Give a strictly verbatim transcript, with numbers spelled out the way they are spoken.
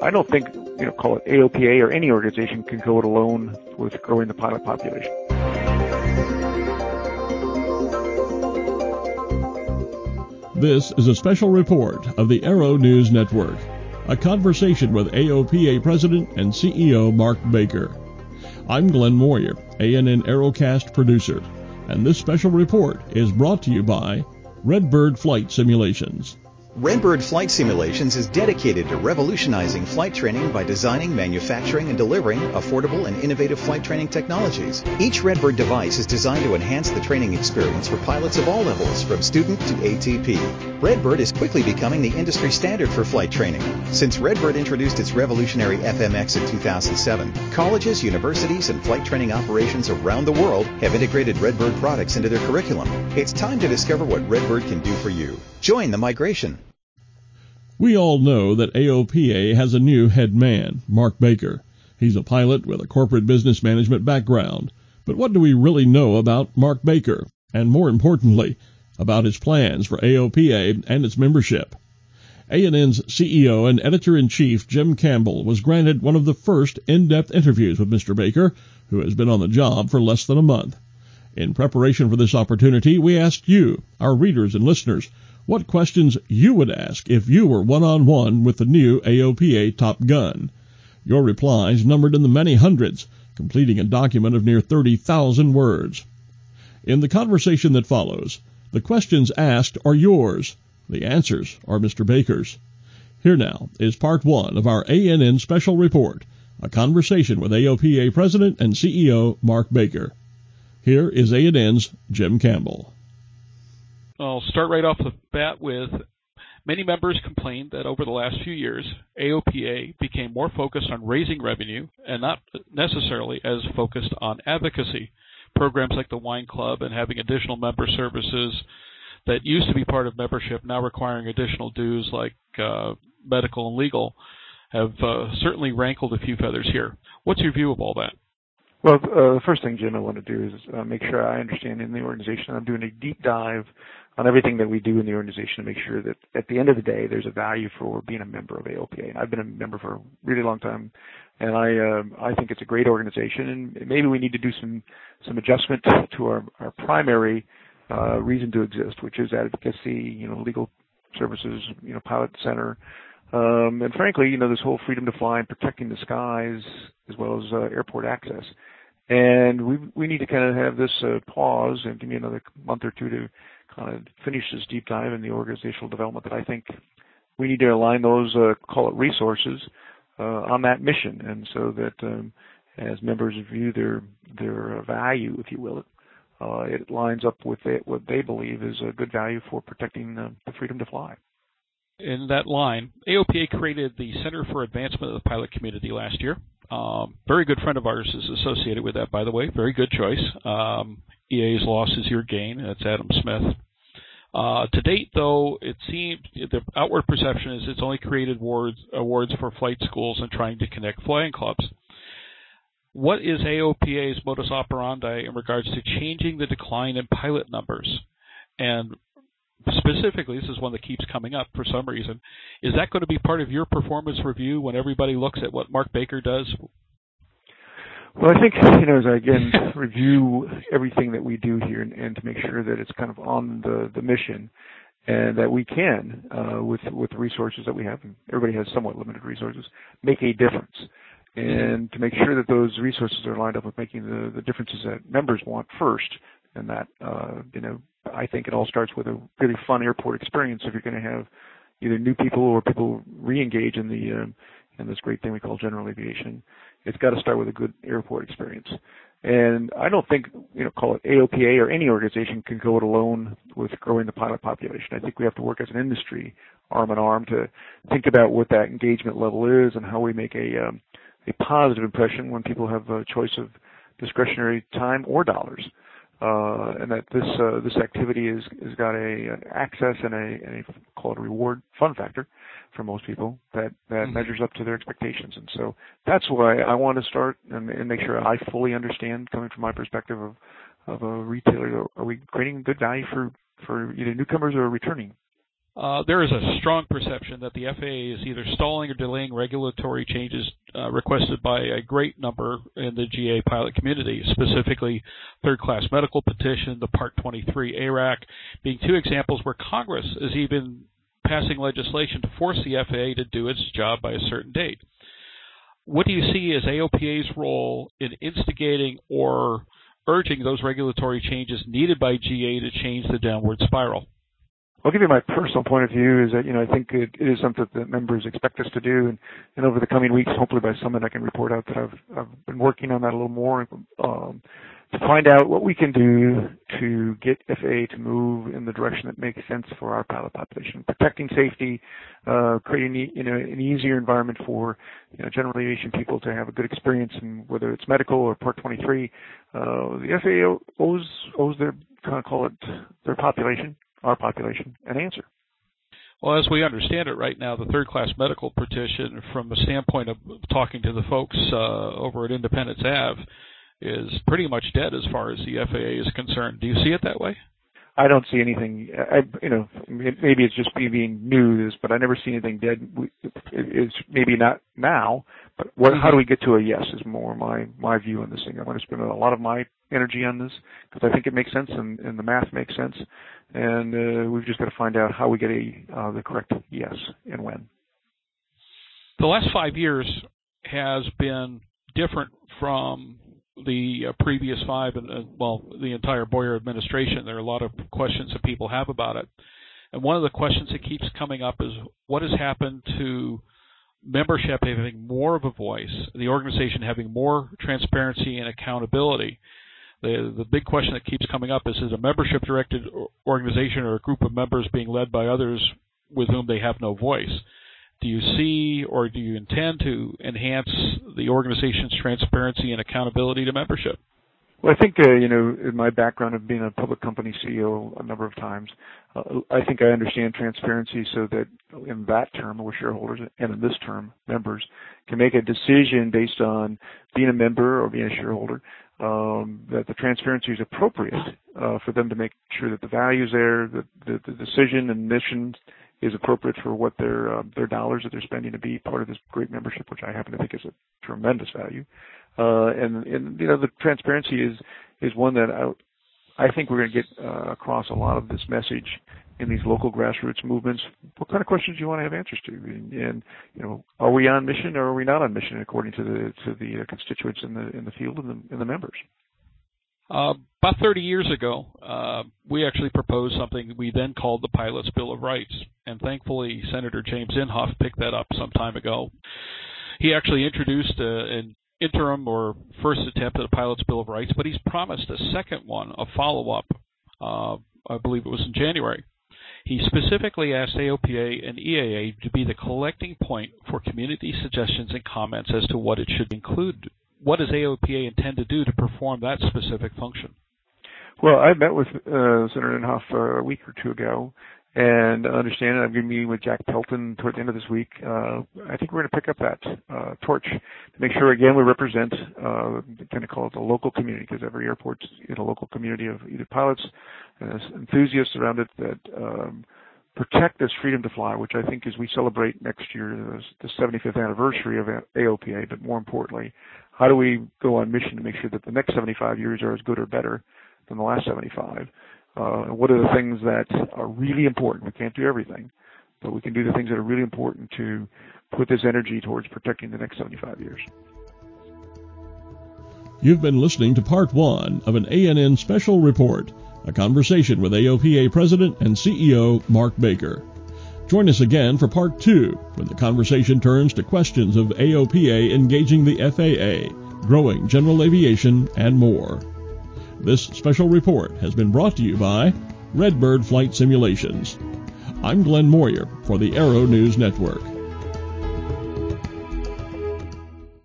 I don't think, you know, call it A O P A or any organization can go it alone with growing the pilot population. This is a special report of the Aero News Network, a conversation with A O P A President and C E O Mark Baker. I'm Glenn Moyer, A N N Aerocast producer, and this special report is brought to you by Redbird Flight Simulations. Redbird Flight Simulations is dedicated to revolutionizing flight training by designing, manufacturing, and delivering affordable and innovative flight training technologies. Each Redbird device is designed to enhance the training experience for pilots of all levels, from student to A T P. Redbird is quickly becoming the industry standard for flight training. Since Redbird introduced its revolutionary F M X in two thousand seven, colleges, universities, and flight training operations around the world have integrated Redbird products into their curriculum. It's time to discover what Redbird can do for you. Join the migration. We all know that A O P A has a new head man, Mark Baker. He's a pilot with a corporate business management background. But what do we really know about Mark Baker? And more importantly, about his plans for A O P A and its membership? A N N's C E O and Editor-in-Chief Jim Campbell was granted one of the first in-depth interviews with Mister Baker, who has been on the job for less than a month. In preparation for this opportunity, we asked you, our readers and listeners, what questions you would ask if you were one-on-one with the new A O P A Top Gun. Your replies numbered in the many hundreds, completing a document of near thirty thousand words. In the conversation that follows, the questions asked are yours. The answers are Mister Baker's. Here now is part one of our A N N special report, a conversation with A O P A President and C E O Mark Baker. Here is A N N's Jim Campbell. I'll start right off the bat with many members complained that over the last few years, A O P A became more focused on raising revenue and not necessarily as focused on advocacy. Programs like the Wine Club and having additional member services that used to be part of membership now requiring additional dues like uh, medical and legal have uh, certainly rankled a few feathers here. What's your view of all that? Well, uh, the first thing, Jim, I want to do is uh, make sure I understand in the organization. I'm doing a deep dive on everything that we do in the organization to make sure that at the end of the day, there's a value for being a member of A O P A. And I've been a member for a really long time, and I uh, I think it's a great organization. And maybe we need to do some some adjustment to our our primary uh, reason to exist, which is advocacy, you know, legal services, you know, pilot center. Um, and frankly, you know, this whole freedom to fly and protecting the skies as well as uh, airport access. And we we need to kind of have this uh, pause and give me another month or two to kind of finish this deep dive in the organizational development that I think we need to align those, uh, call it resources, uh, on that mission. And so that um, as members view their their value, if you will, uh, it lines up with it, what they believe is a good value for protecting uh, the freedom to fly. In that line, A O P A created the Center for Advancement of the Pilot Community last year. Um, very good friend of ours is associated with that, by the way. Very good choice. Um, E A's loss is your gain. That's Adam Smith. Uh, to date, though, it seems the outward perception is it's only created awards, awards for flight schools and trying to connect flying clubs. What is A O P A's modus operandi in regards to changing the decline in pilot numbers? And specifically, this is one that keeps coming up for some reason, is that going to be part of your performance review when everybody looks at what Mark Baker does? Well, I think, you know, as I, again, review everything that we do here and, and to make sure that it's kind of on the, the mission and that we can, uh, with with the resources that we have, and everybody has somewhat limited resources, make a difference. And to make sure that those resources are lined up with making the, the differences that members want first, and that, uh, you know, I think it all starts with a really fun airport experience if you're going to have either new people or people re-engage in the um, in this great thing we call general aviation. It's got to start with a good airport experience. And I don't think, you know, call it A O P A or any organization can go it alone with growing the pilot population. I think we have to work as an industry, arm in arm, to think about what that engagement level is and how we make a um, a positive impression when people have a choice of discretionary time or dollars. Uh, and that this uh, this activity is has got a, a access and a, and a call it a reward fun factor for most people that, that mm-hmm. measures up to their expectations. And so that's why I want to start and, and make sure I fully understand, coming from my perspective of of a retailer, are we creating good value for, for either newcomers or returning Uh, there is a strong perception that the F A A is either stalling or delaying regulatory changes uh, requested by a great number in the G A pilot community, specifically third-class medical petition, the Part twenty-three A R A C, being two examples where Congress is even passing legislation to force the F A A to do its job by a certain date. What do you see as A O P A's role in instigating or urging those regulatory changes needed by G A to change the downward spiral? I'll give you my personal point of view is that, you know, I think it, it is something that members expect us to do. And, and over the coming weeks, hopefully by Summit, I can report out that I've, I've been working on that a little more um, to find out what we can do to get F A A to move in the direction that makes sense for our pilot population, protecting safety, uh, creating, you know, an easier environment for, you know, general aviation people to have a good experience, and whether it's medical or Part twenty-three, uh, the F A A owes, owes their, kind of call it, their population, our population, an answer. Well, as we understand it right now, the third-class medical petition, from the standpoint of talking to the folks uh, over at Independence Avenue, is pretty much dead as far as the F A A is concerned. Do you see it that way? I don't see anything. I, you know, maybe it's just me being news, but I never see anything dead. It's maybe not now, but what, how do we get to a yes is more my my view on this thing. I'm going to spend a lot of my energy on this because I think it makes sense and, and the math makes sense, and uh, we've just got to find out how we get a uh, the correct yes and when. The last five years has been different from the uh, previous five, and uh, well, the entire Boyer administration. There are a lot of questions that people have about it. And one of the questions that keeps coming up is what has happened to membership having more of a voice, the organization having more transparency and accountability. The, the big question that keeps coming up is, is a membership-directed organization or a group of members being led by others with whom they have no voice? Do you see or do you intend to enhance the organization's transparency and accountability to membership? Well, I think, uh, you know, in my background of being a public company C E O a number of times, uh, I think I understand transparency so that in that term, we're shareholders, and in this term, members, can make a decision based on being a member or being a shareholder, um, that the transparency is appropriate uh, for them to make sure that the value is there, that the, the decision and mission is appropriate for what their uh, their dollars that they're spending to be part of this great membership, which I happen to think is a tremendous value. Uh, and, and you know, the transparency is is one that I, I think we're going to get uh, across a lot of this message in these local grassroots movements. What kind of questions do you want to have answers to? And, and you know, are we on mission or are we not on mission according to the to the uh, constituents in the in the field and the, and the members? Uh, about thirty years ago, uh, we actually proposed something we then called the Pilot's Bill of Rights, and thankfully Senator James Inhofe picked that up some time ago. He actually introduced uh, an interim or first attempt at a Pilot's Bill of Rights, but he's promised a second one, a follow-up, uh, I believe it was in January. He specifically asked A O P A and E A A to be the collecting point for community suggestions and comments as to what it should include. What does A O P A intend to do to perform that specific function? Well, I met with uh, Senator Inhofe uh, a week or two ago, and understand I'm going to be meeting with Jack Pelton toward the end of this week. Uh, I think we're going to pick up that uh, torch to make sure, again, we represent, uh, kind of call it the local community, because every airport's in a local community of either pilots and enthusiasts around it that um, protect this freedom to fly, which I think is we celebrate next year the seventy-fifth anniversary of A O P A, but more importantly, how do we go on mission to make sure that the next seventy-five years are as good or better than the last seventy-five? Uh, what are the things that are really important? We can't do everything, but we can do the things that are really important to put this energy towards protecting the next seventy-five years. You've been listening to part one of an A N N special report, a conversation with A O P A President and C E O Mark Baker. Join us again for part two, when the conversation turns to questions of A O P A engaging the F A A, growing general aviation, and more. This special report has been brought to you by Redbird Flight Simulations. I'm Glenn Moyer for the Aero News Network.